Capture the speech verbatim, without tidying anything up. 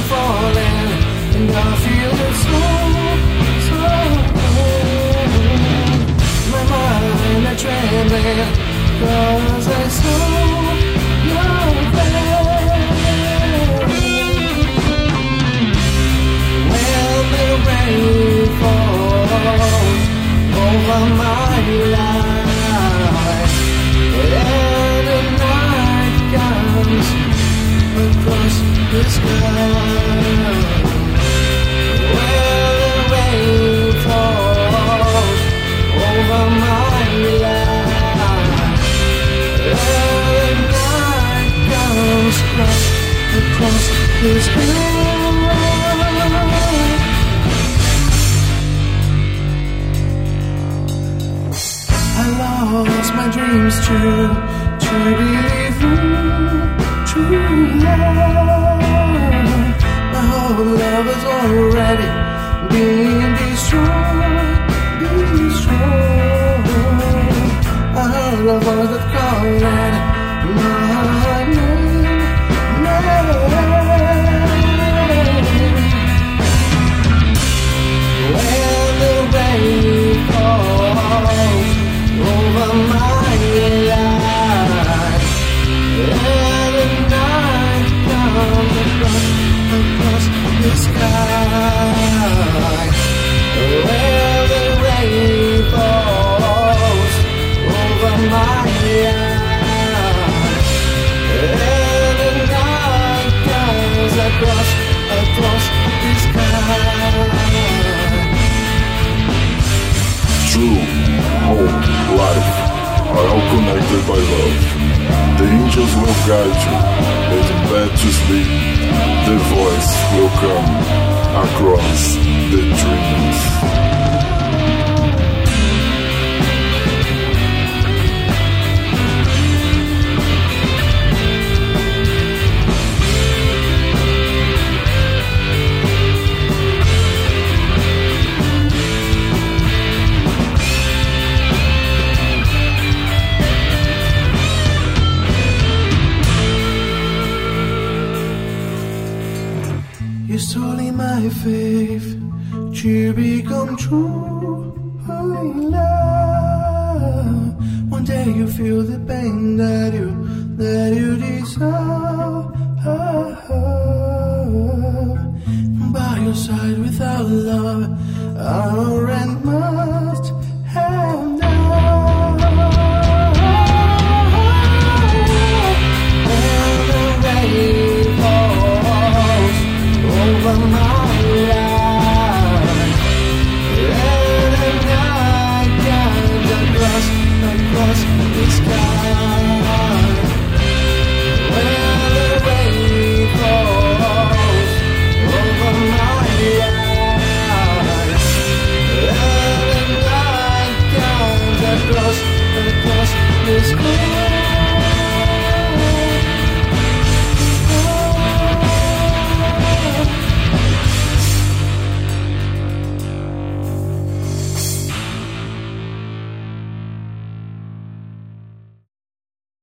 falling, and I feel it so, so cold. My mind is trembling, 'cause I saw your face. When the rain falls over my life, and the night comes across the sky, when the rain falls over my life, and the night comes across, across the sky. I lost my dreams to, to believe in true love. My whole love is already being destroyed, destroyed. I heard a voice that called my name, name. When the rain falls over my life, and the night comes across, across the sky, where the rain falls over my life, and the night comes across, across the sky. True, home, life are all connected by love. The angels will guide you, lay in bed to sleep. The voice will come across the dreams. You stole my faith to become true. Oh, love. One day you feel the pain that you that you deserve. By your side without love, I don't